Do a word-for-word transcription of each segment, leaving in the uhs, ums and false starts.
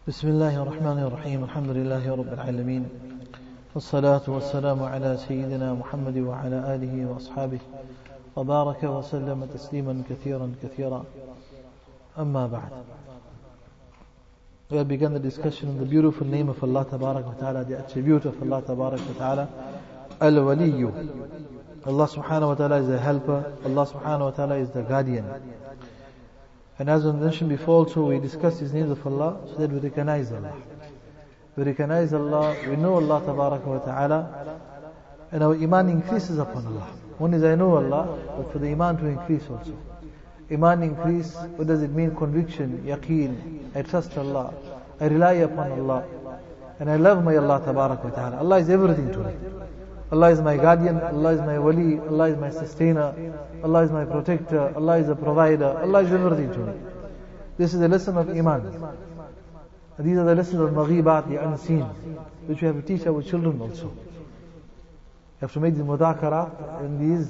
بسم الله الرحمن الرحيم الحمد لله رب العالمين والصلاة والسلام على سيدنا محمد وعلى آله وأصحابه وبارك وسلم تسليما كثيرا كثيرا أما بعد. We have begun the discussion on the beautiful name of Allah Tabarak wa Ta'ala, the attribute of Allah Tabarak wa Ta'ala, Al-Waliyu. Allah Subhanahu wa Ta'ala is the helper, Allah Subhanahu wa Ta'ala is the guardian. And as I mentioned before also, we discussed these names of Allah so that we recognize Allah. We recognize Allah, we know Allah Tabarak wa Ta'ala, and our iman increases upon Allah. One is I know Allah, but for the iman to increase also. Iman increase, what does it mean? Conviction, yaqeen, I trust Allah, I rely upon Allah, and I love my Allah Tabarak wa Ta'ala. Allah is everything to me. Allah is my guardian, Allah is my wali, Allah is my sustainer, Allah is my protector, Allah is a provider, Allah is everything to me. This is the lesson of iman. And these are the lessons of maghibat, the unseen, which we have to teach our children also. You have to make the mudhakarat, and these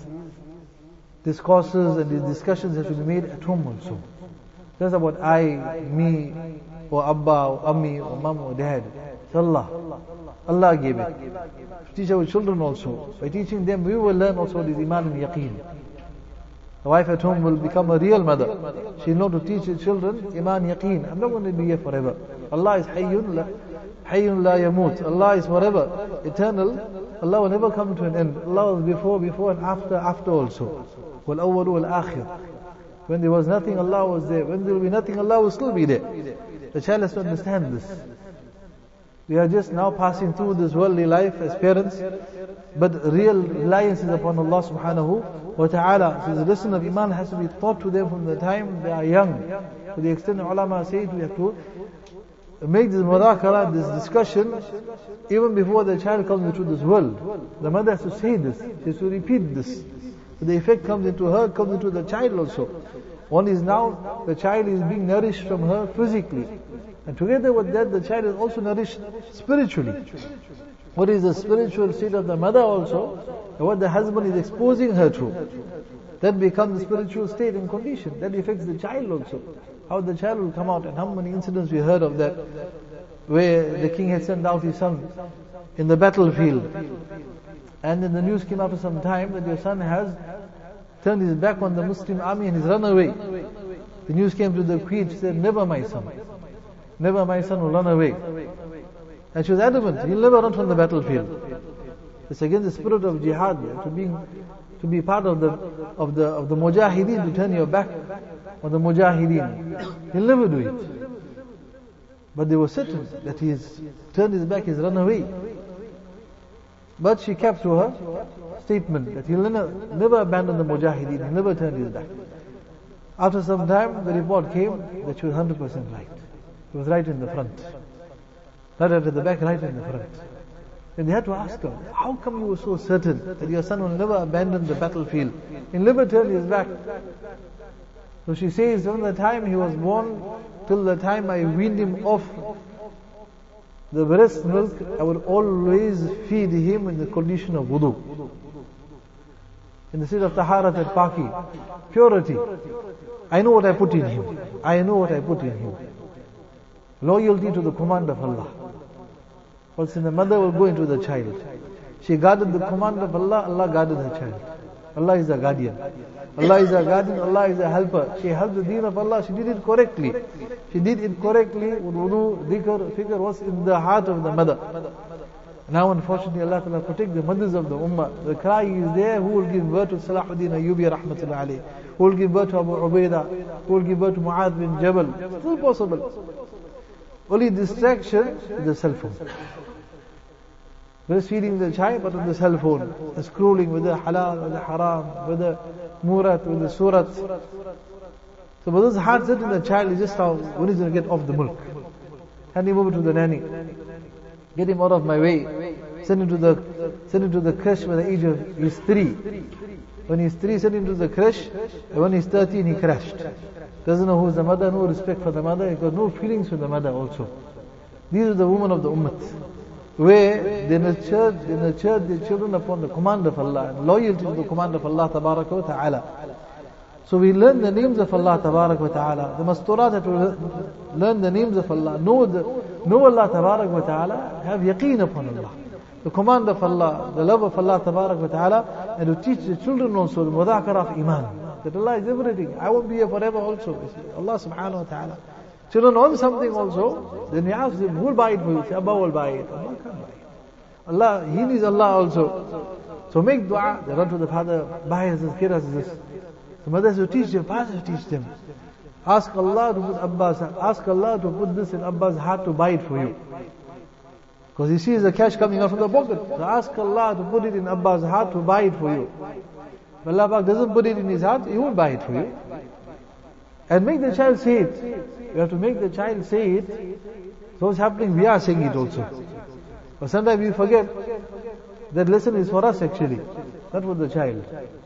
discourses and these discussions have to be made at home also. Just about I, me, or Abba, or Ammi, or Mum, or Dad. It's Allah. Allah gave it. To teach our children also. By teaching them, we will learn also this iman and yaqeen. The wife at home will become a real mother. She will know to teach her children iman, yaqeen. I'm not going to be here forever. Allah is hayyun la, hayyun la yamut. Allah is forever, eternal. Allah will never come to an end. Allah was before, before and after, after also. Wal awwal wal akhir. When there was nothing, Allah was there. When there will be nothing, Allah will still be there. The child has to understand this. We are just now passing through this worldly life as parents, but real reliance is upon Allah subhanahu wa ta'ala. So the lesson of iman has to be taught to them from the time they are young. To the extent that ulama say we have to make this mudhakara, this discussion, even before the child comes into this world. The mother has to say this, she has to repeat this. So the effect comes into her, comes into the child also. One is now, the child is being nourished from her physically. And together with that, the child is also nourished spiritually. What is the spiritual state of the mother also, and what the husband is exposing her to, that becomes the spiritual state and condition. That affects the child also. How the child will come out, and how many incidents we heard of that, where the king had sent out his son in the battlefield. And then the news came after some time that your son has turned his back on the Muslim army and he's run away. The news came to the queen, she said, never my son. Never my son will run away. And she was adamant, he'll never run from the battlefield. It's again the spirit of jihad, to being, to be part of the of the of the mujahideen, to turn your back on the mujahideen. He'll never do it. But they were certain that he's turned his back, he's run away. But she kept to her statement that he'll never, never abandon the mujahideen, he'll never turn his back. After some time, the report came that she was one hundred percent right. He was right in the front. Not at the back, right in the front. And they had to ask her, how come you were so certain that your son will never abandon the battlefield? He'll never turn his back. So she says, from the time he was born till the time I weaned him off the breast milk, I would always feed him in the condition of wudu. In the state of taharat and paki, purity. I know what I put in him. I know what I put in him. Loyalty to the command of Allah. Also the mother will go into the child. She guarded the command of Allah, Allah guarded her child. Allah is a guardian. Allah is a guardian, Allah is a helper. She helped the deen of Allah, she did it correctly. She did it correctly, wudu, dhikr, fikr was in the heart of the mother. Now unfortunately Allah Ta'ala protect the mothers of the ummah. The cry is there, who will give birth to Salahuddin Ayyubi rahmatullah alayhi? Who will give birth to Abu Ubaidah? Who will give birth to Mu'adh bin Jabal? Still possible. Only distraction is the cell phone. Breastfeeding the child, but on the cell phone. And scrolling with the halal, with the haram, with the murat, with the surat. So but those hard set in the child is just how, when he's going to get off the milk. Hand him over to the nanny. Get him out of my way. Send him to the, send him to the creche by the age of, he's three. When he's three, send him to the creche. And when he's thirteen, he crashed. Doesn't know who's the mother, no respect for the mother, he got no feelings for the mother also. These are the women of the ummah, where they nurtured, they nurtured their children upon the command of Allah, and loyalty to the command of Allah Tabaraka wa Ta'ala. So we learn the names of Allah Tabarak wa Ta'ala. The masturat have to learn the names of Allah, know the know Allah Tabarak wa Ta'ala, have yaqeen upon Allah. The command of Allah, the love of Allah Tabarak wa Ta'ala, and to teach the children also the mudhakara of Iman. That Allah is everything. I won't be here forever also. Allah Subhanahu wa Ta'ala. Children want something also, then you ask them, who will buy it for you? Say, Abba will buy it. Allah can't buy it. Allah, He needs Allah also. So make dua. They run to the father, buy us this, get us this. The mothers will teach them, fathers will teach them. Ask Allah to put Abbas, ask Allah to put this in Abbas' heart to buy it for you. Because he sees the cash coming out from the pocket. So ask Allah to put it in Abbas' heart to buy it for you. If Allah Pak doesn't put it in his heart, He won't buy it for you. And make the child say it. You have to make the child say it. So what's happening, we are saying it also. But sometimes we forget that lesson is for us actually, not for the child.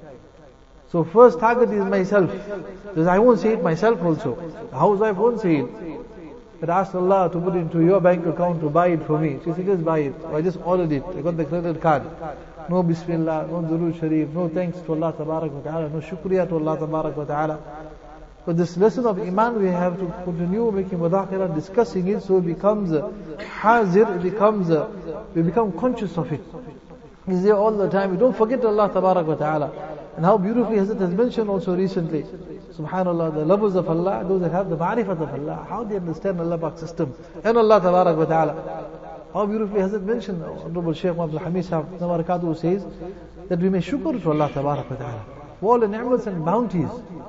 So first target is myself. Because I won't say it myself also. The housewife won't say it. But ask Allah to put it into your bank account to buy it for me. She said, just buy it. I just ordered it. I got the credit card. No Bismillah, no Durood Sharif, no thanks to Allah Tabarak wa Ta'ala, no Shukriya to Allah Tabarak wa Ta'ala. But this lesson of Iman we have to continue making mudhakara, discussing it, so it becomes a hazir, it becomes a, we become conscious of it. It's there all the time. We don't forget Allah Tabarak wa Ta'ala. And how beautifully Hazrat has mentioned also recently, Subhanallah, the lovers of Allah, those that have the ma'rifat of Allah, how they understand Allah Pak's system and Allah Tabarak wa Ta'ala. How beautifully Hazrat mentioned, Honorable Shaykh Abdul Hamid Sahib Nabarakatuh says that we may shukr to Allah Tabarak wa Ta'ala for all the ni'mats and bounties.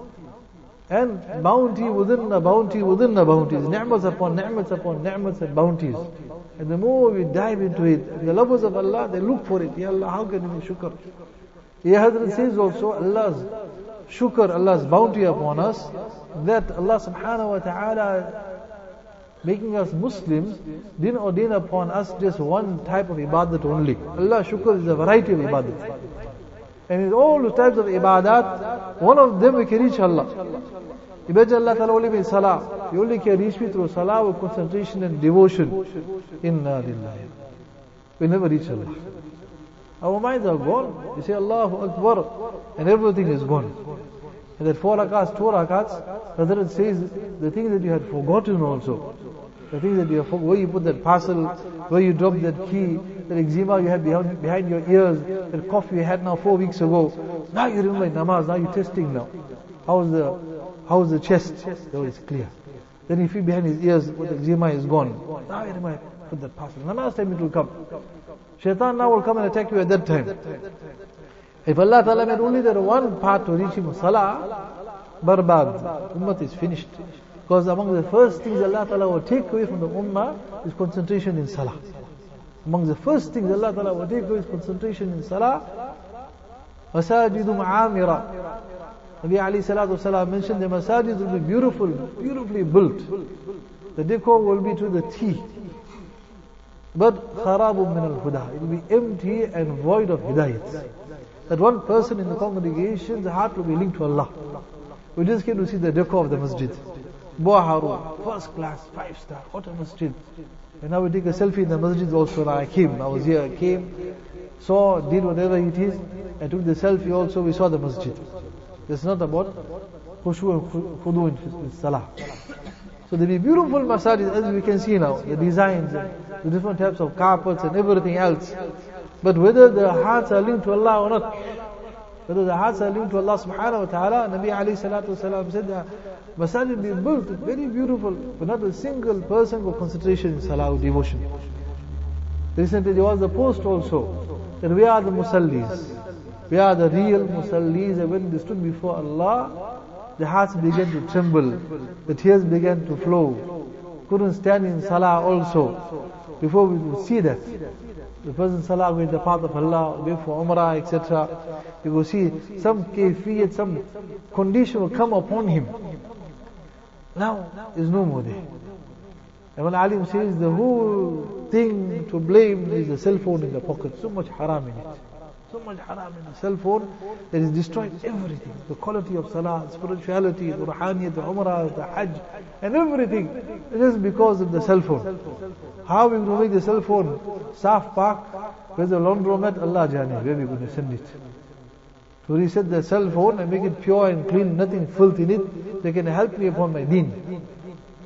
And bounty within the bounty within the bounties, ni'mats upon ni'mats upon ni'mats and bounties. And the more we dive into it, the lovers of Allah, they look for it. Ya Allah, how can we shukr? Ya Hazrat says also, Allah's shukr, Allah's bounty upon us, that Allah subhanahu wa ta'ala making us Muslims, didn't ordain upon us just one type of ibadat only. Allah shukr is a variety of ibadat. And in all the types of ibadat, one of them we can reach Allah. Imagine Allah Ta'ala only means salah. You only can reach me through salah with concentration and devotion. Inna lillahi. We never reach Allah. Our minds are gone. You say Allahu Akbar, and everything is gone. And that four rakats, two rakats, Hazrat says the things that you had forgotten also. The things that you have forgotten, where you put that parcel, where you dropped that key, that eczema you had behind, behind your ears, that cough you had now four weeks ago. Now you remember namaz, now you're testing now. How's the, how's the chest? Oh, it's clear. Then you feel behind his ears, what the eczema is gone. Now you remember, put that parcel. Namaz time it will come. Shaitan now will come and attack you at that time. If Allah Ta'ala made only that one part to reach him, salah, barbad, ummah is finished. Because among the first things Allah Ta'ala will take away from the ummah is concentration in salah. Among the first things Allah Ta'ala will take away is concentration in salah. Masajidu ma'amira. Nabi alayhi salatu wasalam mentioned the masajid will be beautiful, beautifully built. The decor will be to the T. But kharabun min al-huda. It will be empty and void of hidayat. That one person in the congregation, the heart will be linked to Allah. We just came to see the decor of the masjid. Buharu, first class, five star, what a masjid. And now we take a selfie in the masjid also. Now I came, I was here, I came, saw, did whatever it is, I took the selfie also, we saw the masjid. It's not about khushu and khudu in salah. So there will be beautiful masajid as we can see now, the designs, the different types of carpets and everything else. But whether the hearts are linked to Allah or not, whether the hearts are linked to Allah subhanahu wa ta'ala, Nabi alayhi salatu wasalam said that masajid be built, very beautiful, but not a single person with concentration in salah or devotion. Recently there was a post also, that we are the musallis. We are the real musallis, and when they stood before Allah, the hearts began to tremble, the tears began to flow. Couldn't stand in salah also. Before we would see that, the person salah going the path of Allah, going for umrah, et cetera. You will see some kayfiyat, some condition will come upon him. Now, there's no more there. And when Alim says the whole thing to blame is the cell phone in the pocket, so much haram in it. So much haram in the cell phone that has destroyed everything. The quality of salah, spirituality, the ruhaniyat, the umrah, the hajj, and everything. Just because of the cell phone. How are we going to make the cell phone Saf Pak? Where's the laundromat? Allah Jani, where are we going to send it? To reset the cell phone and make it pure and clean, nothing filth in it, they can help me upon my deen.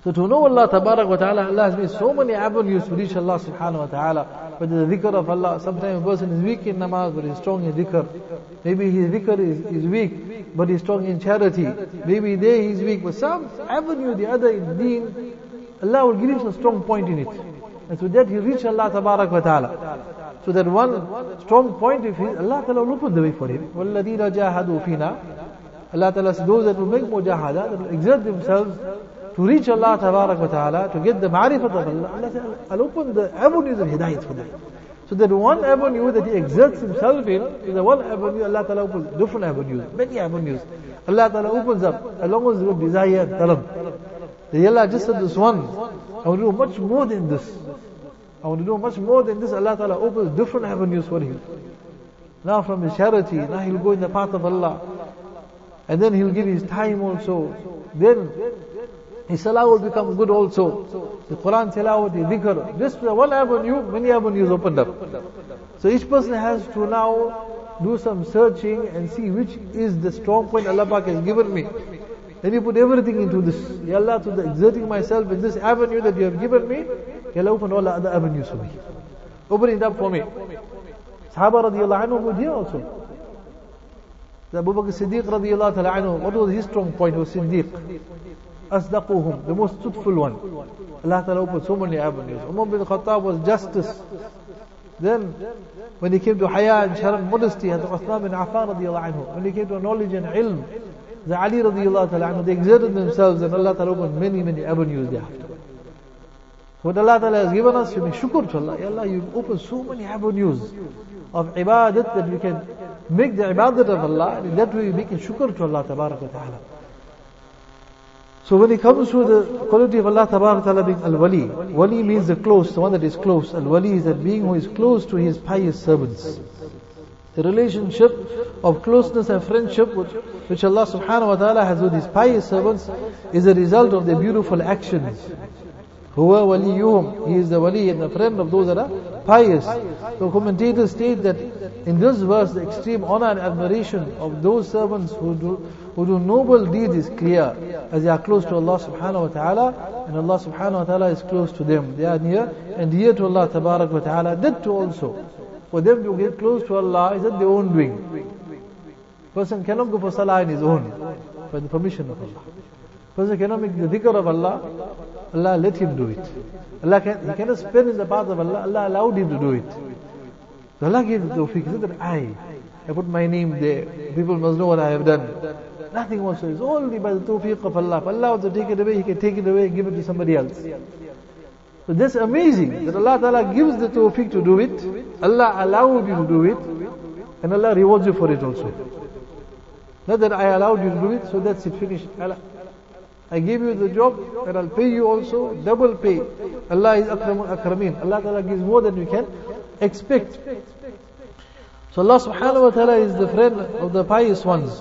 So to know Allah Tabarak wa Ta'ala, Allah has made so many avenues to reach Allah Subhanahu wa Ta'ala. Whether the dhikr of Allah, sometimes a person is weak in namaz but is strong in dhikr. Maybe his dhikr is, is weak but is strong in charity. Maybe there he is weak, but some avenue the other in deen, Allah will give him a strong point in it. And so that he reach Allah Tabarak wa Ta'ala. So that one strong point of his, Allah Ta'ala will open the way for him. وَالَّذِينَ جَاهَدُوا فِينَا. Allah Ta'ala says, those that will make mujahada, that will exert themselves to reach Allah Tabarak wa Ta'ala, to get the ma'rifat of Allah, Allah says, I'll open the avenues of hidayat for them. So that one avenue that he exerts himself in, is the one avenue Allah Ta'ala opens different avenues, many avenues. Allah Ta'ala opens up, along with your desire and talab. The Allah just said this one, I want to do much more than this. I want to do much more than this. Allah Ta'ala opens different avenues for him. Now from his charity, now he'll go in the path of Allah. And then he'll give his time also. Then his salah will become good also. The Quran tilawat, the dhikr. Just one avenue, many avenues opened up. So each person has to now do some searching and see which is the strong point Allah Pak has given me. Then you put everything into this. Ya Allah, to the exerting myself in this avenue that you have given me, Ya Allah, open all the other avenues for me. Open it up for me. Sahaba radiallahu anhu would hear also. The Abu Bakr Siddiq radiallahu ta'ala anhu, what was his strong point? Was Siddiq. Asdaquhum, the most truthful one. Allah Ta'ala opened so many avenues. Umar bin Khattab was justice. Then, when he came to haya and sharam, modesty, had Uthman bin Affan radiallahu anhu. When he came to knowledge and ilm, the Ali radiallahu ta'ala anhu, they exerted themselves and Allah Ta'ala opened many, many avenues thereafter. What Allah Ta'ala has given us, you make shukr to Allah. Ya Allah, you've opened so many avenues of ibadat that we can make the ibadat of Allah, and in that way we make shukr to Allah Tabarak wa Ta'ala. So when it comes to the quality of Allah Tabarak wa Ta'ala being Al-Wali, Wali means the close, the one that is close. Al-Wali is that being who is close to his pious servants. The relationship of closeness and friendship which, which Allah Subhanahu wa Ta'ala has with his pious servants is a result of their beautiful actions. Huwa waliyuhum, he is the wali and the friend of those that are pious. So commentators state that in this verse the extreme honor and admiration of those servants who do, who do noble deeds is clear, as they are close to Allah Subhanahu wa Ta'ala, and Allah Subhanahu wa Ta'ala is close to them. They are near and dear to Allah Tabarak wa Ta'ala. That too also, for them to get close to Allah is at their own doing. Person cannot go for salah on his own, by the permission of Allah. Person cannot make the dhikr of Allah, Allah let him do it. Allah can, he cannot spend in the path of Allah, Allah allowed him to do it. So Allah gave the tawfiq. He said that I, I put my name there, people must know what I have done. Nothing more so, it's only by the tawfiq of Allah. If Allah wants to take it away, He can take it away and give it to somebody else. So that's amazing, that Allah Ta'ala gives the tawfiq to do it, Allah allowed you to do it, and Allah rewards you for it also. Not that I allowed you to do it, so that's it, finished. Allah, I gave you the job, and I'll pay you also, double pay. Allah is Akramul Akrameen. Allah Ta'ala gives more than you can expect. So Allah Subhanahu wa Ta'ala is the friend of the pious ones.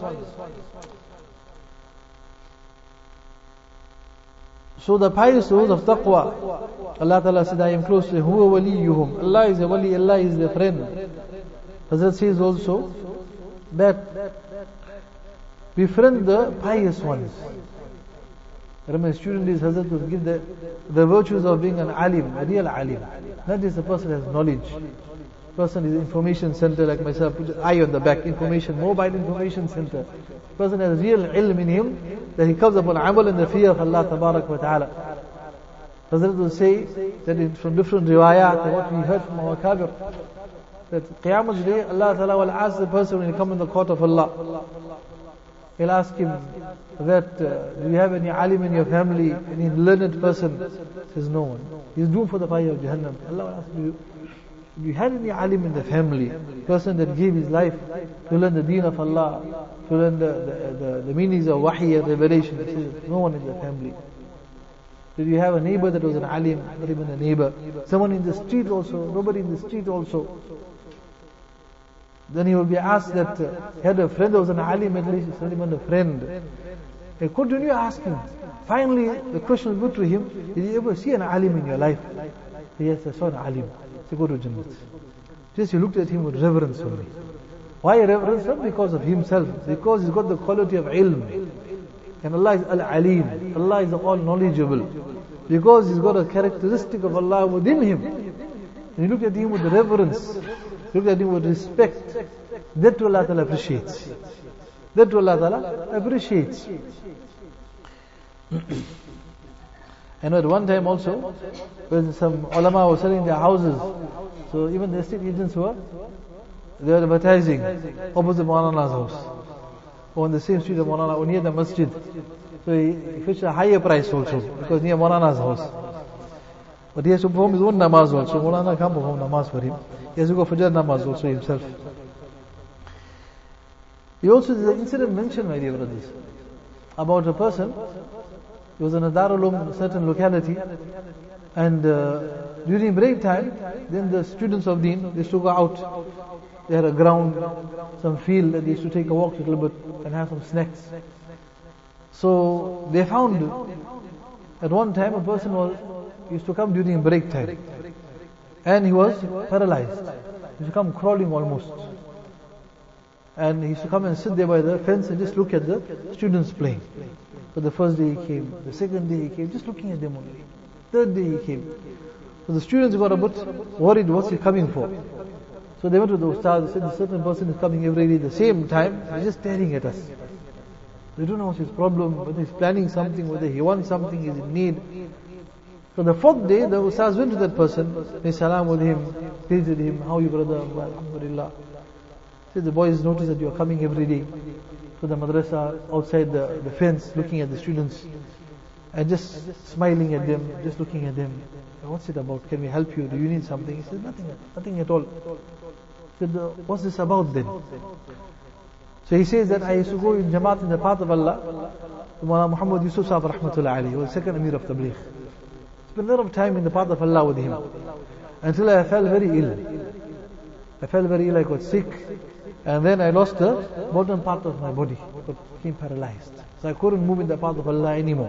So the pious ones of taqwa, Allah Ta'ala said, I am close to Huwa waliyuhum. Allah is the wali, Allah is the friend. Hazrat says also that befriend the pious ones. Remember, a student is Hazrat to give the, the virtues of being an alim, a real alim. Not just a person has knowledge. Person is information center like myself, put an eye on the back, information, mobile information center. Person has real ilm in him, that he comes upon amal in the fear of Allah Tabarak wa Ta'ala. Hazrat will say that it, from different riwayat, what we heard from our kabir, that Qiyamah's day, Allah Ta'ala will ask the person when he comes in the court of Allah. He'll ask him that, uh, do you have any alim in your family, any learned person? He says, no one. He's doomed for the fire of Jahannam. Allah will ask you, do you have any alim in the family? Person that gave his life to learn the deen of Allah, to learn the, the, the, the meanings of wahi and revelation. He says, no one in the family. Did you have a neighbor that was an alim? Not even a neighbor. Someone in the street also, nobody in the street also. Then he will be asked that, uh, he had a friend that was an alim, at least not even a friend. He continue asking. Finally, the question will go to him, did you ever see an alim in your life? He said, yes, I saw an alim. He go to Jannat. Just he looked at him with reverence only. Why reverence? Not because of himself, because he's got the quality of ilm. And Allah is al-alim. Allah is all knowledgeable. Because he's got a characteristic of Allah within him. And you look at him with reverence, look at him with respect. That Allah Ta'ala appreciates. That Allah Ta'ala appreciates. And at one time also, when some ulama were selling their houses, so even the estate agents were, they were advertising opposite Maulana's house, or on the same street of Maulana, or near the masjid. So he fetched a higher price also, because near Maulana's house. But he has to perform his own namaz also. Maulana can't perform namaz for him. He has to go Fajr namaz also himself. He also, there's an incident mentioned, my dear brothers, about a person. He was in a Darul Uloom, a certain locality, and uh, during break time, then the students of Deen, they used to go out. They had a ground, some field, that they used to take a walk a little bit and have some snacks. So they found, at one time, a person was used to come during break time, and he was paralyzed. He used to come crawling almost. And he used to come and sit there by the fence and just look at the students playing. So the first day he came, the second day he came, just looking at them only. Third day he came. So the students got a bit worried, what's he coming for? So they went to the ustad, they said, a certain person is coming every day at the same time, he's just staring at us. They don't know what's his problem, whether he's planning something, whether he wants something, he's in need. So the fourth day, the ustad went to that person, made salam with him, greeted him, how are you brother? Well, alhamdulillah. Said, the boys notice that you are coming every day to the madrasa, outside the, the fence, looking at the students, and just smiling at them, just looking at them. What's it about? Can we help you? Do you need something? He said, nothing, nothing at all. He said, what's this about then? So he says that I used to go in Jamaat in the path of Allah. Mawlana Muhammad Yusuf Sahib Rahmatullah Ali was the second Amir of Tabligh. Spent a lot of time in the path of Allah with him, until I fell very ill. I felt very ill, I got sick, and then I lost the bottom part of my body, became paralyzed. So I couldn't move in the path of Allah anymore.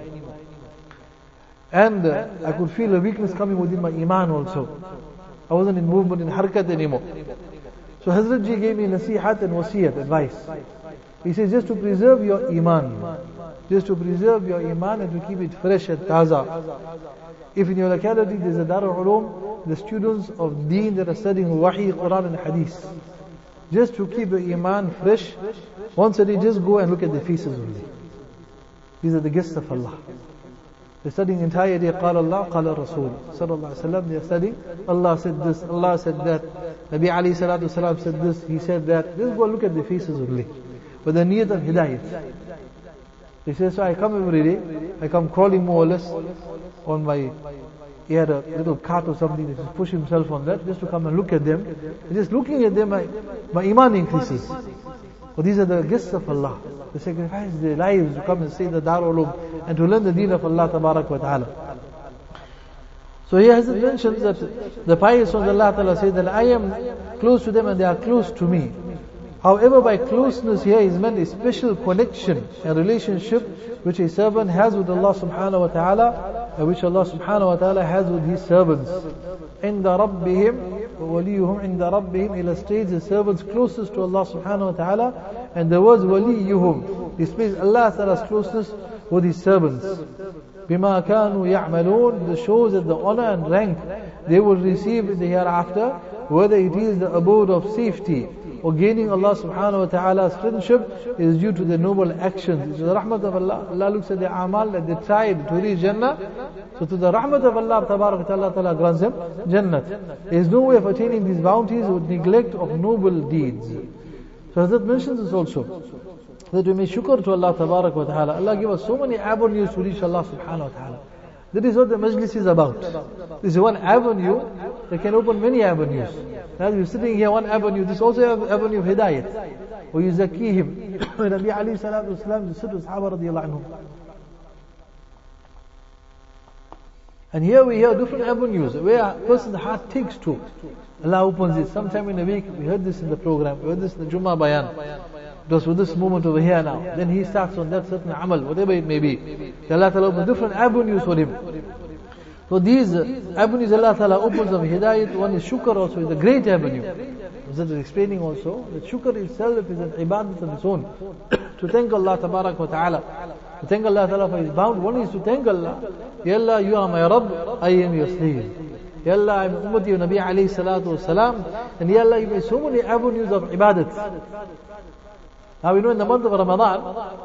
And uh, I could feel a weakness coming within my iman also. I wasn't in movement, in harkat anymore. So Hazrat Ji gave me nasihat and wasiyat, advice. He says, just to preserve your iman, just to preserve your iman and to keep it fresh and taza. If in your locality there is a Darul Uloom, the students of Deen that are studying Wahi, Quran and Hadith, just to keep your iman fresh, once a day just go and look at the faces only. These are the guests of Allah. They're studying entire day, Qala Allah, Qala Rasul Sallallahu Alaihi Wasallam. They're studying, Allah said this, Allah said that, Nabi alayhi salatu wasalam said this, he said that. Just go look at the faces only, with the niyat of hidayat. He says, so I come every day, I come crawling more or less on my, he had a little cart or something, he just push himself on that, just to come and look at them. And just looking at them, my, my iman increases. Well, these are the guests of Allah. They sacrifice their lives to come and stay in the Darul Uloom and to learn the deen of Allah Tabarak wa Ta'ala. So here it mentions that the pious ones, Allah Ta'ala say that I am close to them and they are close to me. However, by closeness here is meant a special connection and relationship which a servant has with Allah Subhanahu wa Ta'ala, and which Allah Subhanahu wa Ta'ala has with His servants. عند ربهم ووليهم عند ربهم illustrates the servants closest to Allah Subhanahu wa Ta'ala, and the words وليهم displays Allah Ta'ala's closeness with His servants. بما كانوا يعملون, this shows that the honor and rank they will receive in the hereafter, whether it is the abode of safety or gaining Allah Subhanahu wa Ta'ala's friendship, is due to the noble actions. It's the rahmat of Allah. Allah looks at the amal that they tried to reach Jannah. So to the rahmat of Allah Tabarak Ta'ala, Ta'ala grants them Jannat. There is no way of attaining these bounties with neglect of noble deeds. So Hazrat mentions this also, that we may shukr to Allah Tabarak wa Ta'ala. Allah give us so many avenues to reach Allah Subhanahu wa Ta'ala. That is what the majlis is about. This is one avenue that can open many avenues. Now we're sitting here, one avenue, this also an avenue of hidayat. وَيُزَكِّيهِمْ Nabi alayhi salatu wasalam, the Siddu Sahaba radiyallahu anhum. And here we hear different avenues where a person's heart takes to. Allah opens it. Sometime in a week, we heard this in the program, we heard this in the Jummah Bayan. It was with this moment over here now. Then he starts on that certain amal, whatever it may be. Allah Ta'ala opens different avenues for him. So these avenues Allah Ta'ala opens of hidayat, one is shukr also, is a great avenue. That is explaining also that shukr itself is an ibadat of its own. To thank Allah Tabarak wa Ta'ala. To thank Allah Ta'ala for His bounty. One is to thank Allah. Ya Allah, you are my Rabb, I am your slave. Ya Allah, I am Ummati of Nabi alayhi salatu wasalam. And Ya Allah, you have so many avenues of ibadat. Now we know in the month of Ramadan,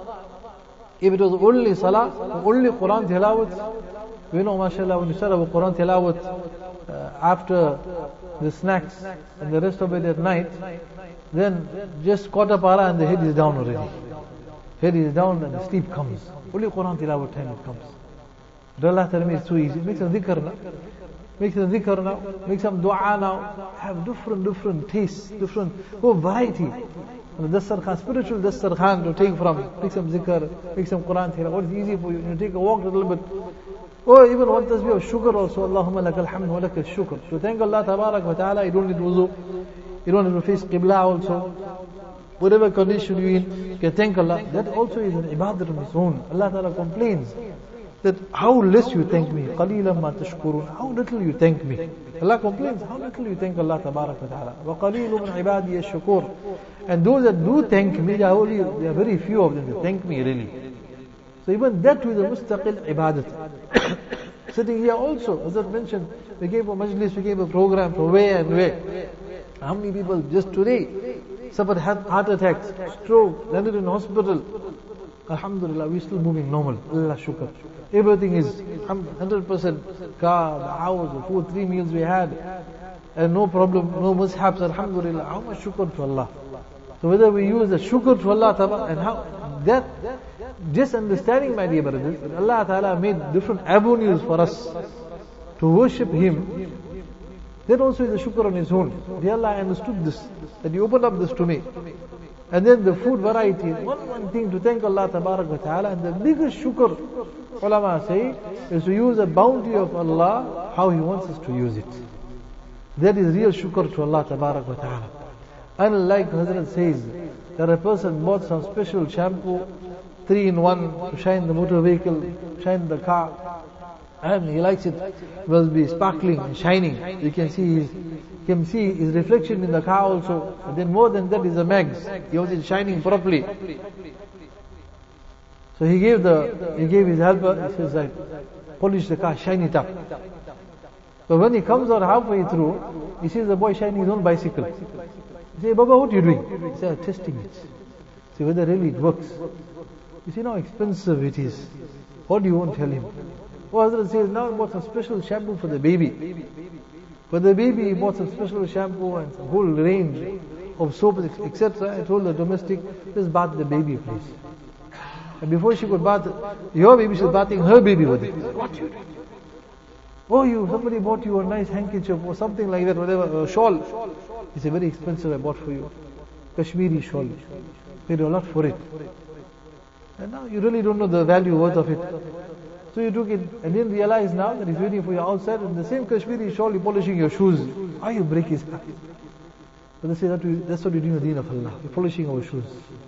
if it was only salah, only Quran tilawat, we know, mashallah, when you start with Quran tilawat uh, after the snacks and the rest of it at night, then just quarter para and the head is down already. Head is down and the sleep comes. Only Quran tilawat time it comes. Allah Ta'ala is so easy. Make some dhikr now. Make some dhikr now. Make some dua now. Have different, different tastes, different, oh, variety. And the Dastar spiritual Dastar Khan to take from. Make some zikr, make some Quran tilawat. What is easy for you? You take a walk a little bit. Or even one tasbih of shukr also. Allahumma lakal hamd wa lakal shukr. So thank Allah Tabarak wa Ta'ala. You don't need wuzu. You don't have to face Qibla also. Whatever condition you're in, you can thank Allah. That also is an ibadah on its own. Allah Ta'ala complains that how less you thank me. قَلِيلًا مَا تَشْكُرُونَ. How little you thank me. Allah complains, how little you thank Allah Tabarak wa Ta'ala. وَقَلِيلٌ مِنْ عِبَادِيَ الشُّكُورِ. And those that do thank me, there are, only, there are very few of them that thank me really. So even that with the mustaqil ibadat. Sitting here also, as I mentioned, we gave a majlis, we gave a program for where and where. How many people just today suffered heart attacks, stroke, landed in hospital. Alhamdulillah, we're still moving normal. Allah shukr. Everything is one hundred percent car, the house, the food, three meals we had, and no problem, no mishaps. Alhamdulillah. How much shukr to Allah. So whether we use the shukr to Allah and how that, just understanding, my dear brothers, that Allah Ta'ala made different avenues for us to worship Him. That also is a shukr on its own. Dear Allah, I understood this, that you opened up this to me. And then the food variety, one one thing to thank Allah Tabarak wa Ta'ala. And the biggest shukr, ulama say, is to use the bounty of Allah, how He wants us to use it. That is real shukr to Allah Tabarak wa Ta'ala. Unlike Hazrat says, that a person bought some special shampoo, three in one, to shine the motor vehicle, shine the car, and he likes it, will be sparkling and shining. You can see his, you can see his reflection in the car also. And then more than that is the mags. He wants it shining properly. So he gave the, he gave his helper, he says, like, polish the car, shine it up. But when he comes out halfway through, he sees the boy shining his own bicycle. He says, Baba, what are you doing? He says, I'm testing it. See whether really it works. You see how expensive it is. What do you want to tell him? Oh, Hazrat says, now he bought some special shampoo for the baby. For the baby, he bought some special shampoo and some whole range of soaps, et cetera. I told the domestic, just bath the baby, please. And before she could bath your baby, she's bathing her baby with it. What you doing? Oh, you, somebody bought you a nice handkerchief or something like that, whatever, a shawl. It's a very expensive I bought for you. Kashmiri shawl. Paid a lot for it. And now you really don't know the value worth of it. So you took it and didn't realize now that he's waiting for you outside, and the same Kashmiri shawl, you're polishing your shoes. How you break his back? But they say that we, that's what we do in the deen of Allah. We're polishing our shoes.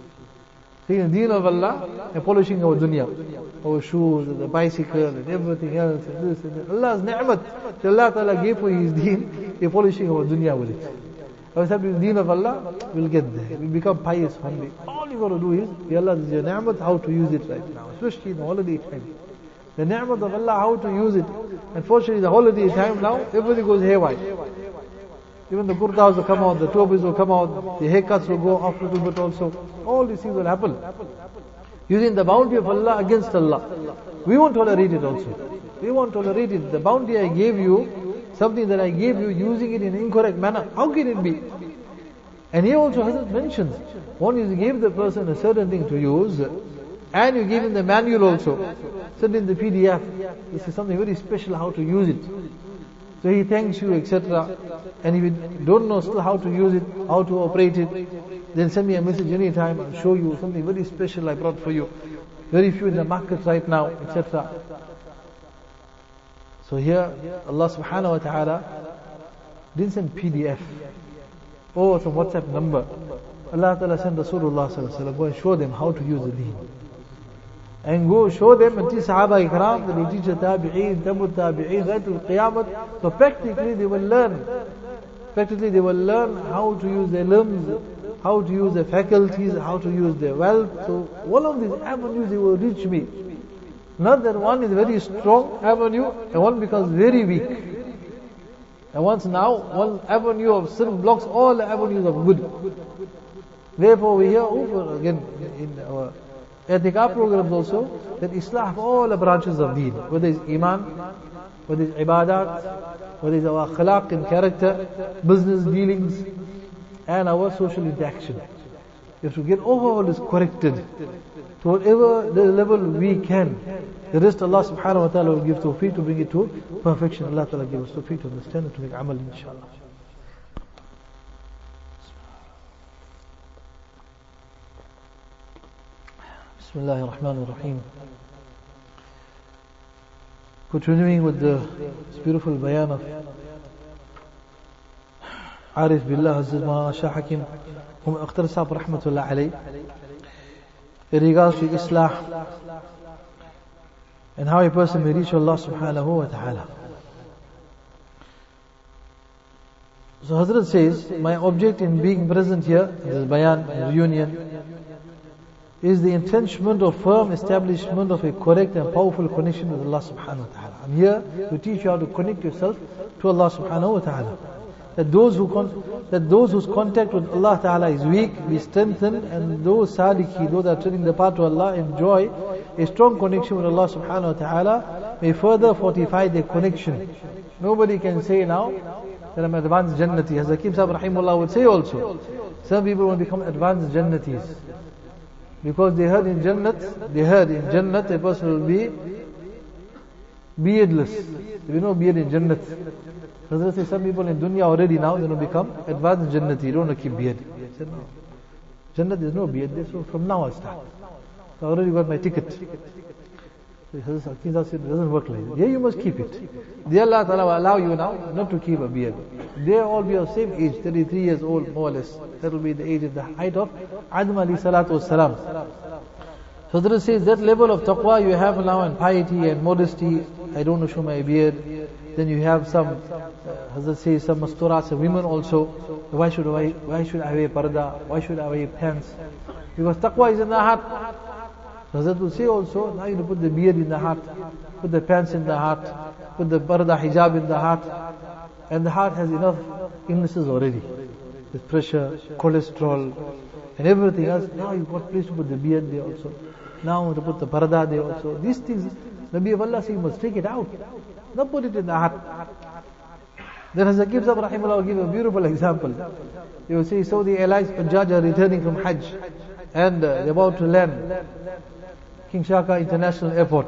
See, in the deen of Allah, we're polishing our dunya. Our shoes, and the bicycle, and everything else, and this and that. Allah's ni'mat that Allah Ta'ala gave for His deen, we're polishing our dunya with it. If we in the deen of Allah, we'll get there. We'll become pious one day. All you got to do is, Ya Allah, this is your ni'mat, how to use it right now. Especially in the holiday time. The ni'mat of Allah, how to use it. Unfortunately, the holiday time now, everything goes haywire. Even the kurtas will come out, the tobis will come out, the haircuts will go off a little bit also. All these things will happen. Using the bounty of Allah against Allah. We won't tolerate it also. We won't tolerate it. The bounty I gave you, something that I gave you, using it in an incorrect manner. How can it be? And here also Hazrat mentions, one is you gave the person a certain thing to use, and you gave him the manual also. Send in the P D F. This is something very special, how to use it. So he thanks you, et cetera. And if you don't know still how to use it, how to operate it, then send me a message anytime. I'll show you something very special I brought for you. Very few in the market right now, et cetera. So here, Allah subhanahu wa ta'ala didn't send P D F or some WhatsApp number. Allah ta'ala sent Rasulullah sallallahu alaihi wasallam, go and show them how to use the deen. And go show them and teach Sahaba Ikram, that will teach the Tabi'een, Tabu Tabi'een, right till Qiyamah. So practically they will learn. Practically they will learn how to use their limbs, how to use their faculties, how to use their wealth. So all of these avenues, they will reach me. Not that one is very strong avenue and one becomes very weak. And once now, one avenue of sin blocks all the avenues of good. Therefore we hear over again in our I'tikaf programs also, that Islah of all the branches of deen, whether it's Iman, whether it's Ibadat, whether it's our akhlaq and character, business dealings, and our social interaction. We have to get all this corrected to whatever the level we can. The rest Allah subhanahu wa ta'ala will give tawfiq to bring it to perfection. Allah ta'ala give us tawfiq to understand and to make amal, inshallah. Bismillahir Rahmanir Rahim. Continuing with the beautiful bayan of Arif Billah Aziz Maulana Shah Hakim Akhtar Sahib Rahmatullah Alayh, in regards to Islah and how a person may reach Allah subhanahu wa ta'ala. So Hazrat says, my object in being present here, this bayan, reunion, is the entrenchment of firm establishment of a correct and powerful connection with Allah subhanahu wa ta'ala. I'm here to teach you how to connect yourself to Allah subhanahu wa ta'ala. That those who con- that those whose contact with Allah ta'ala is weak be strengthened, and those sadiki, those that are treading the path to Allah, enjoy a strong connection with Allah subhanahu wa ta'ala, may further fortify their connection. Nobody can say now that I'm advanced Jannati. As Hakim Sahib Rahimullah would say also, some people will become advanced Jannatis. Because they heard in Jannat, they heard in Jannat a person will be beardless. We know beard in Jannat. Hazrat say some people in dunya already now, they will become advanced Jannati. You don't want to keep beard. I said no. Jannat there is no beard there, so from now I'll start. So I already got my ticket. So Hazrat said it doesn't work like that. Yeah, you must keep it. The Allah Ta'ala will allow you now not to keep a beard. They all be of same age, thirty-three years old more or less. That will be the age of the height of Adam alayhi salatu wassalam. So Hazrat says that level of taqwa you have now, and piety and modesty, I don't want to show my beard. Then you have some, uh, Hazrat says some masturat, some women also. Why should I, why should I wear parda? Why should I wear pants? Because taqwa is in the heart. Hazrat will say also, now you put the beard in the heart, put the pants in the heart, put the parda hijab in the heart, and the heart has enough illnesses already, with pressure, cholesterol, and everything else. Now you've got place to put the beard there also. Now to put the parda there also. These things, Nabi of Allah says you must take it out, not put it in the heart. Then Hazrat Hakim Sahib Rahimullah will give a beautiful example. He will say, Saudi Airlines Hajjaj are returning from Hajj, and uh, they're about to land King Shaka International Airport.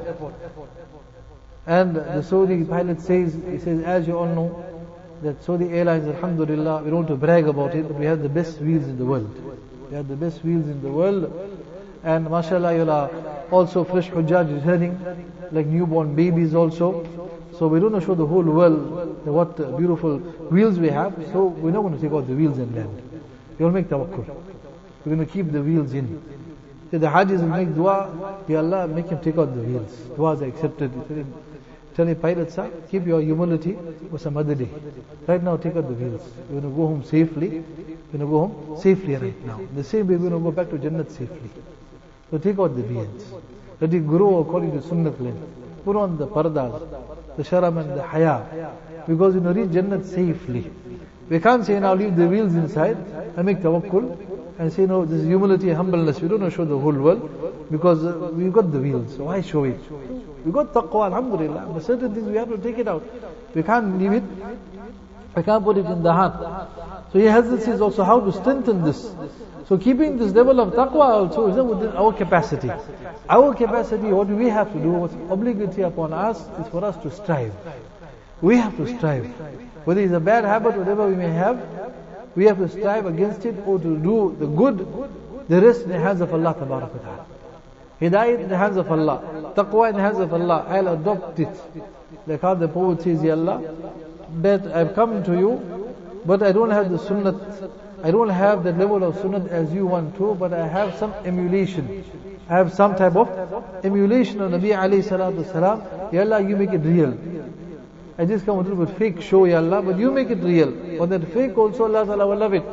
And the Saudi pilot says, he says, as you all know, that Saudi Airlines, alhamdulillah, we don't want to brag about it, but we have the best wheels in the world. We have the best wheels in the world. And mashallah, you are also fresh Hujjaj returning, like newborn babies also. So we don't want to show the whole world what beautiful wheels we have. So we're not going to take out the wheels and land. We will make tawakkul. We're going to keep the wheels in. So the Hajjis will make dua, Ya Allah, make him take out the wheels. Duas are accepted. Tell the pilot, sir, keep your humility for some other day. Right now, take out the wheels. We're going to go home safely. We're going to go home safely right now. The same way, we're going to go back to Jannat safely. So take out the beards. Let it grow according to Sunnat length. Put on the pardas, the sharam and the haya. Because you know, reach Jannat safely. We can't say now leave the wheels inside and make tawakkul and say no, this is humility and humbleness. We don't want to show the whole world because uh, we've got the wheels. So why show it? We got taqwa, alhamdulillah. But certain things we have to take it out. We can't leave it. We can't put it in the heart. So he has this is also how to strengthen this. So keeping this level of taqwa also is within our capacity. Our capacity, what do we have to do? What's obligatory upon us is for us to strive. We have to strive. Whether it's a bad habit, whatever we may have, we have to strive against it or to do the good. The rest in the hands of Allah Tabarak wa Ta'ala. Hidayat in the hands of Allah. Taqwa in the hands of Allah. I'll adopt it. Like how the poet says, Ya Allah, that I've come to you, but I don't have the sunnat. I don't have the level of sunnat as you want to, but I have some emulation. I have some type of emulation of Nabi alayhi salatu salam. Ya Allah, you make it real. I just come a little bit fake show, Ya Allah, but you make it real. But that fake also, Allah Ta'ala will love it.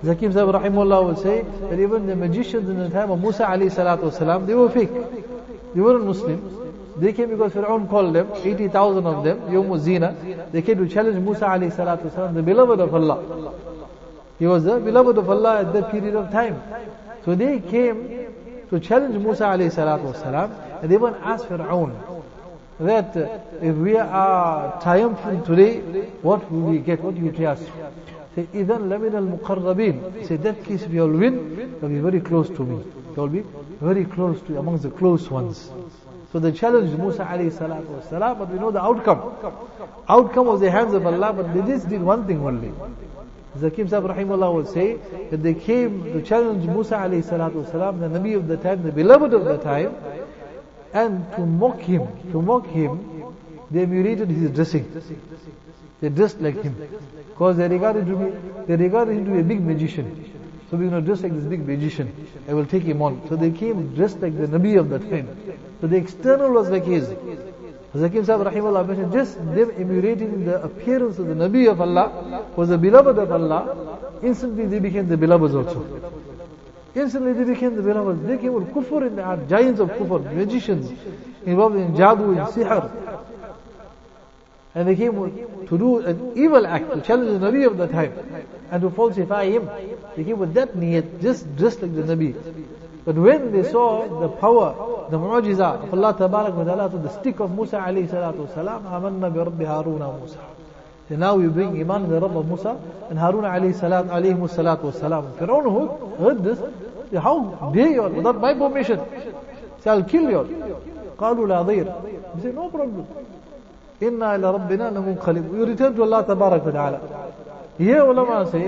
Zakim Sahib Rahimullah will say that even the magicians in the time of Musa alayhi salatu wasalam, they were fake. They weren't Muslims. They came because Fir'aun called them, eighty thousand of them, Yawm Zina. They came to challenge Musa alayhi salatu wasalam, the beloved of Allah. He was the beloved of Allah at that period of time. So they came to challenge Musa alayhi salatu wasalam, and they even asked Fir'aun that uh, if we are triumphant today, what will we get? What do you tell us? Say, إِذَنْ لَمِنَ الْمُقَرَّبِينَ. He said, that case if you all win, you'll be very close to me. You'll be very close to amongst the close ones. So they challenged Musa alayhi salatu wasalam, but we know the outcome. Outcome was the hands of Allah, but they just did one thing only. Zakim Sahib Rahimullah will say that they came to challenge Musa alayhi salatu wasalam, the Nabi of the time, the beloved of the time, and to mock him, to mock him, they mutilated his dressing. They dressed like him. Because they regarded, to be, they regarded him to be a big magician. So we're going to dress like this big magician. I will take him on. So they came dressed like the Nabi of that time. So the external was like his. Zakim Sahib Rahimullah mentioned, just them emulating the appearance of the Nabi of Allah, was the beloved of Allah, instantly they became the beloveds also. Instantly they became the beloveds. They came with kufr in the heart, giants of kufr, magicians, involved in jadoo, in sihr. And they came to do an evil act, to challenge the Nabi of the time, and to falsify him. They came with that niyat, just dressed like the Nabi. But when they saw the power, the mu'jiza of Allah Tabarak wa Ta'ala to the stick of Musa alayhi salatu wasalam, amanna bi Rabbi Haruna Musa. So now we bring iman the Rabb of Musa and Haruna alayhi salatu alayhi salatu wasalam. Fir'aun heard this, how dare you, without my permission? Say, I'll kill you. قالوا لا ضير. He said, no problem. Inna ila rabbina lamunqalib. We return to Allah Tabarak wa Ta'ala. Here ulama say,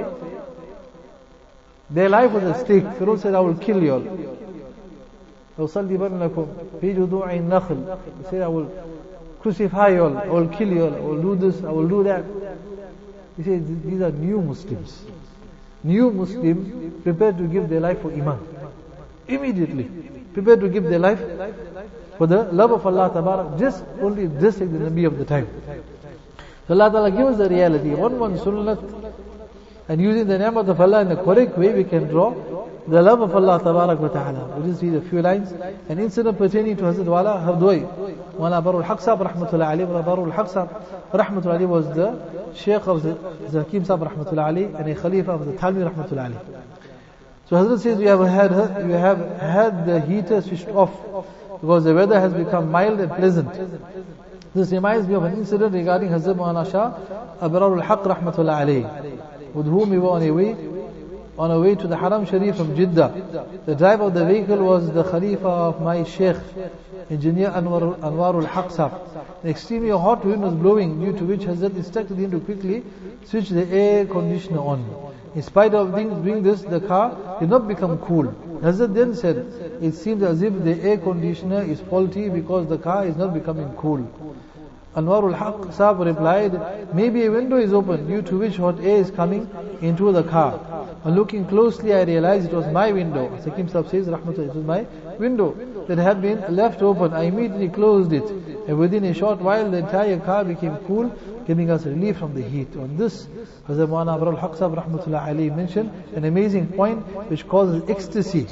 their life was at stake. Fir'aun said, I will kill you all. لَوْصَلِّبَنَّكُمْ فِي جُذُوعِ النَّخْلِ. He said, I will crucify you all, I will kill you all, I will do this, I will do that. He said, these are new Muslims. New Muslims prepared to give their life for Iman. Immediately. Prepared to give their life for the love of Allah Tabarak, just only just like the Nabi of the time. So Allah Ta'ala gives us the reality. One one sunnat, and using the name of Allah in the correct way, we can draw the love of Allah Tabarak wa Ta'ala. We just read a few lines. An incident pertaining to Hazrat Wala Hardoi. Wala Barul Haq Sahib Rahmatullah Ali. Wala Barul Haq Sahib Rahmatullah Ali was the Sheikh of Zakim Sahib Rahmatullah Ali and a Khalifa of the Thalmi Rahmatullah Ali. So Hazrat says, we have had, we have had the heater switched off because the weather has become mild and pleasant. This reminds me of an incident regarding Hazrat Maulana Shah Abrarul Haq Rahmatullah Ali, with whom we were on a way on our way to the Haram Sharif from Jeddah. The driver of the vehicle was the Khalifa of my Sheikh, Engineer Anwar, Anwarul Haq Sahib. An extremely hot wind was blowing, due to which Hazrat instructed him to quickly switch the air conditioner on. In spite of doing this, the car did not become cool. Hazrat then said, it seems as if the air conditioner is faulty because the car is not becoming cool. Anwarul Haq Sahib replied, maybe a window is open, due to which hot air is coming into the car. On looking closely, I realized it was my window. Zakim Sahib says, Rahmatullah, it was my window that had been left open. I immediately closed it, and within a short while, the entire car became cool, giving us relief from the heat. On this, Hazrat Maulana Abrarul Haq Sahib Rahmatullah Ali mentioned an amazing point which causes ecstasy.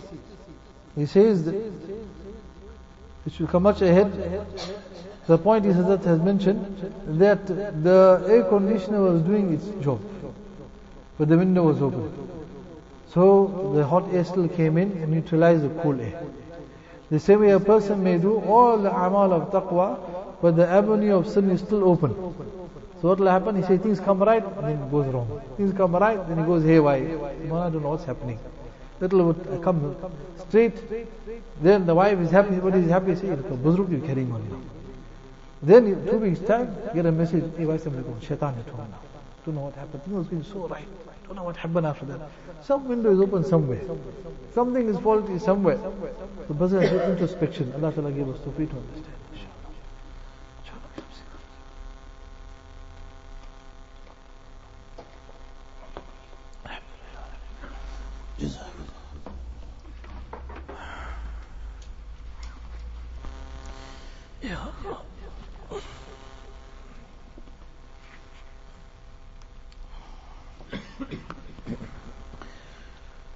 He says that it should come much ahead. The point is, Hazrat has mentioned that the air conditioner was doing its job, but the window was open. So the hot air still came in and neutralized the cool air. The same way a person may do all the amal of taqwa, but the avenue of sin is still open. So what will happen? He says things come right, and then it goes wrong. Things come right, then it goes haywire. Man, I don't know what's happening. Little would come straight. Then the wife is happy, everybody is happy. Say, Buzruk, you're carrying on now. Then in two weeks time, get a message, hey, why somebody going, Shaitan at home now. Don't know what happened. Things was going so right. Don't know what happened after that. Some window is open somewhere. Something is faulty somewhere. The person has introspection. Allah Ta'ala gave us tawfiq to understand. Ya Allah.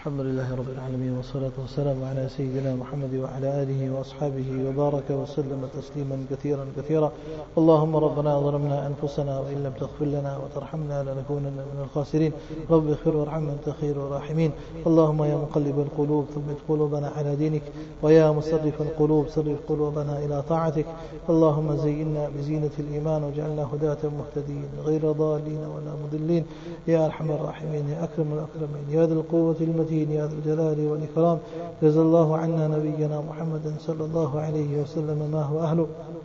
الحمد لله رب العالمين والصلاة والسلام على سيدنا محمد وعلى آله وأصحابه وبارك وسلم تسليما كثيرا كثيرا. اللهم ربنا ظلمنا أنفسنا وإن لم تغفر لنا وترحمنا لنكونن من الخاسرين. رب اغفر وارحم أنت خير الراحمين. اللهم يا مقلب القلوب ثبت قلوبنا على دينك، ويا مصرف القلوب صرف قلوبنا إلى طاعتك. اللهم زينا بزينة الإيمان واجعلنا هداة مهتدين غير ضالين ولا مضلين يا أرحم الراحمين يا أكرم الأكرمين يا ذا القوة المتين يا ذا الجلال والإكرام. جزا الله عنا نبينا محمد صلى الله عليه وسلم ما هو أهله.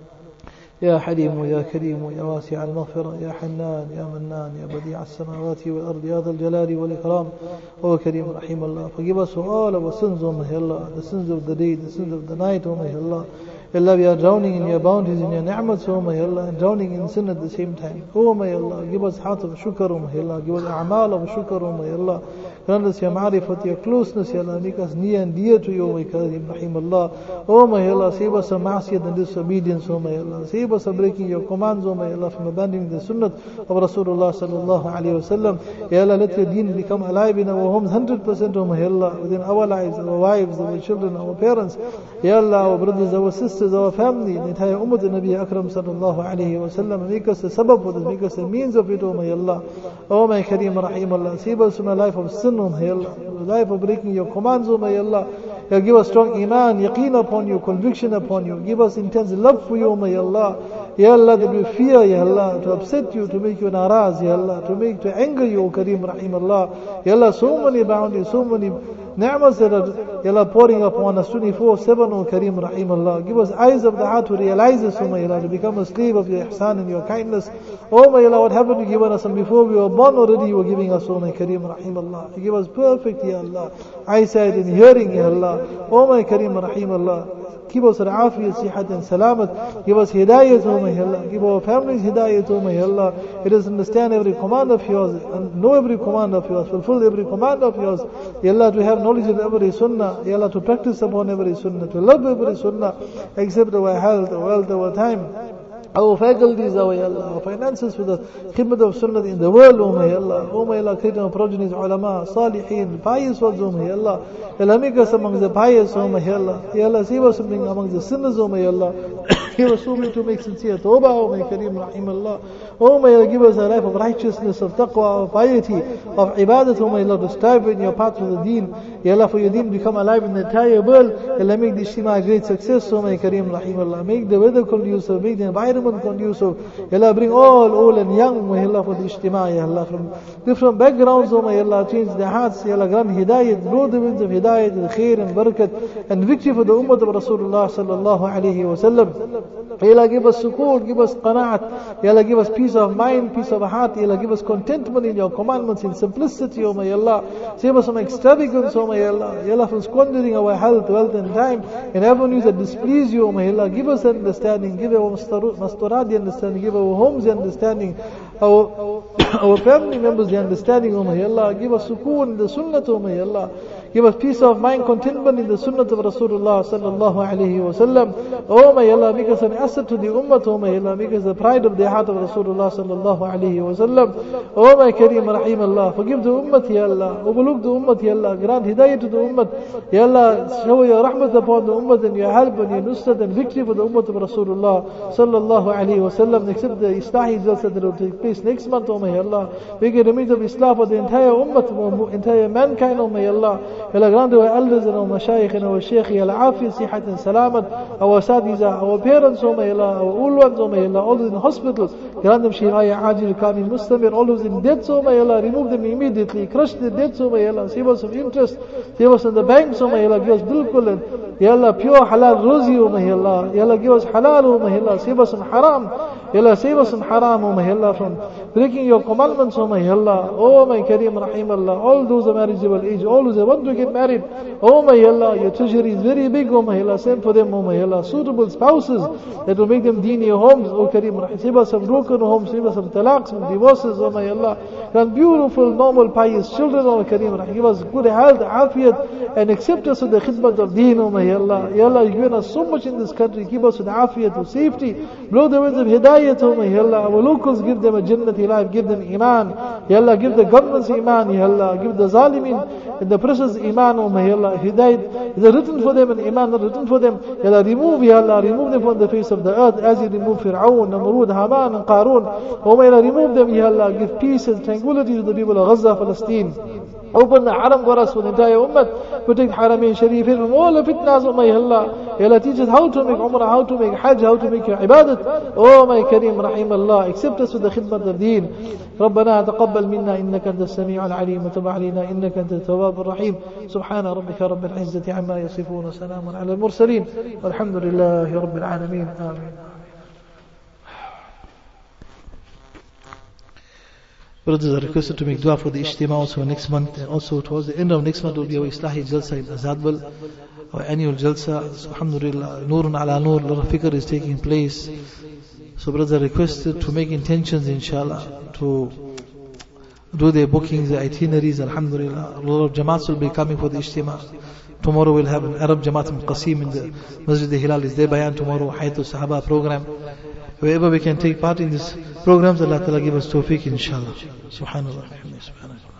يا حليم يا كريم يا واسع المغفرة يا حنان يا منان يا بديع السماوات والأرض يا ذا الجلال والإكرام. O Kareem Rahim Allah, forgive us for all our sins, O my Allah, the sins of the day, the sins of the night, O my Allah. Allah, we are drowning in your bounties, in your ni'mats, O my Allah, and drowning in sin at the same time. O my Allah, give us heart of shukr, O my Allah, give us a'mal of shukr, O my Allah. Grant us your ma'rifat, your closeness, Ya Allah, make us near and dear to you, O my Kareem Rahim Allah. O my Allah, save us from ma'asiyat and disobedience, O my Allah. Save us from breaking your commands, O my Allah, from abandoning the sunnah of Rasulullah sallallahu alayhi wa sallam. Ya Allah, let your deen become alive in our homes one hundred percent, O my Allah, within our lives, our wives, our children, our parents. Ya Allah, our brothers, our sisters, our family, the entire ummah of Nabi Akram sallallahu alayhi wa sallam. Make us a sabab for this, make us a means of it, O my Allah. O my Kareem Rahim Allah, save us from a life of sin, O my Allah, a life of breaking your commands, O my Allah. Ya, give us strong iman, yaqeen upon you, conviction upon you. Give us intense love for you, O my Allah. Ya Allah, that we fear, Ya Allah, to upset you, to make you naraz, Ya Allah, to make, to anger you, O Kareem Rahim Allah. Ya Allah, so many bounties, so many ni'mas that are, Ya Allah, pouring upon us twenty-four seven, O Kareem Rahim Allah. Give us eyes of the heart to realize this, O my Allah, to become a slave of your ihsan and your kindness. O my Allah, what happened you given us, and before we were born already you were giving us, O my Kareem Rahim Allah. You give us perfect, Ya Allah, eyesight and hearing, Ya Allah. O my Kareem Rahim Allah. Give us al-afiyat, sihat and salamat. Give us hidayat, O my Allah. Give our families hidayat, O my Allah. Let us understand every command of yours and know every command of yours. Fulfill every command of yours. Ya Allah, to have knowledge of every sunnah. Ya Allah, to practice upon every sunnah. To love every sunnah. Accept our health, our wealth, our time, our faculties, our, Allah, our finances for the khidmat of sunnah in the world, O my Allah. O my Allah, create our progenies, ulama, salihin, pious ones, O my Allah. Allah, make us among the pious, O my Allah. Ya Allah, save us from being among the sinners, O my Allah. Give us so many to make sincere tawbah, O my Kareem Rahim Allah. O my Allah, give us a life of righteousness, of taqwa, of piety, of ibadat, O my Allah, to strive in your path for the deen. Ya Allah, for your deen become alive in the entire world. Allah, make this shima a great success, O my Kareem Rahim Allah. Make the weather conducive, make the environment conducive. Ya Allah, bring all old and young, O my Allah, for the ijtima, Ya Allah, from different backgrounds, O my Allah, change their hearts, Ya Allah, grant hidayat, blow the winds of hidayat and khair and barakat and victory for the ummah of Rasulullah sallallahu alayhi wa sallam. Ya Allah, give us sukoon, give us qanaat. Ya Allah, give us peace of mind, peace of heart. Ya Allah, give us contentment in your commandments, in simplicity, O my Allah. Save us from extravagance, O my Allah. Ya Allah, from squandering our health, wealth and time in avenues that displease you, O my Allah. Give us understanding, give our masturat the understanding, give our homes the understanding, our, our family members the understanding, O my Allah. Give us sukoon in the sunnah, O my Allah. Give us peace of mind, contentment in the sunnah of Rasulullah sallallahu alayhi wa sallam. Oh my Allah, make us an asset to the ummah, oh my Allah. Make us the pride of the heart of Rasulullah sallallahu alayhi wa sallam. Oh my Kareem Rahim Allah, forgive the ummah, Ya Allah. Overlook the ummah, Ya Allah. Grant hidayah to the ummah, Ya Allah. Show your rahmat upon the ummah and your help and your nusrat and victory for the ummah of Rasulullah sallallahu alayhi wa sallam. Except the Islahi jalsa that will take place next month, oh my Allah. Make a remit of Islam for the entire ummah, entire mankind, oh my Allah. Ya Allah, grant our elders and our mashayikh and our shaykh, Ya Allah, afiyat, sihat and salamat, our sadiza, our parents, oh my Allah, our old ones, oh my Allah, all those in hospitals, grant them shifaya, ajil, kamil, mustamir, all those in deaths, oh my Allah, remove them immediately, crush the debts, oh my Allah, save us of interest, save us in the banks, oh my Allah, give us bilkul, and Ya Allah, pure halal rozi, oh my Allah, Ya Allah, give us halal, oh my Allah, save us in haram, Ya Allah, save us in haram, oh my Allah, from breaking your commandments, oh my Allah. Oh my Kareem Rahim Allah, all those of marriageable age, all those that want to get married, Oh my Allah, your treasury is very big, oh my Allah. Send for them, oh my Allah, suitable spouses that will make them dini homes, oh Kareem. Save us some broken homes, save us some talaqs, some divorces, oh my Allah. Grant beautiful, normal, pious children, oh Kareem. Give us good health, afiyat, and accept us with the khidmat of deen, oh my Allah. Ya Allah, you've given us so much in this country. Keep us with afiyat, with safety. Blow the winds of hidayat, oh my Allah. Our locals, give them a jannati life, give them iman. Ya Allah, give the governments iman, Ya Allah. Give the zalimin and the prisoners iman, oh my Allah. Hidayat is written for them and iman not written for them. Ya Allah, remove, Ya Allah, remove them from the face of the earth as you remove Fir'aun, Namrud, Haman and Qarun. Oh my Allah, remove them, Ya Allah. Give peace and tranquility to the people of Gaza, Palestine. Open the haram for us, for the entire ummah. Protect Haramain Sharif from all the fitnas, oh my Allah. Ya Allah, teach us how to make umrah, how to make hajj, how to make your ibadat. Oh my Kareem, Rahim Allah. Accept us with the khidmat of deen. ربنا تقبل منا إنك أنت السميع العليم وتب علينا إنك أنت التواب الرحيم سبحان ربك رب العزة عما يصفون وسلام على المرسلين والحمد لله رب العالمين آمين. Brothers are requested to make dua for the Ijtima also next month, and also towards the end of next month will be our Islahi Jalsa in Azadwal, our annual Jalsa. So, alhamdulillah, Noorun ala Noor, a lot of fikr is taking place. So brothers are requested to make intentions, inshallah, to do their bookings, their itineraries, alhamdulillah. A lot of Jamaats will be coming for the Ijtima. Tomorrow we'll have an Arab Jamaat in Qasim in the Masjid al-Hilal is there bayan tomorrow, Hayat al-Sahaba program. Wherever we can take part in these programs, Allah Ta'ala give us tawfiq, inshallah. Subhanallah.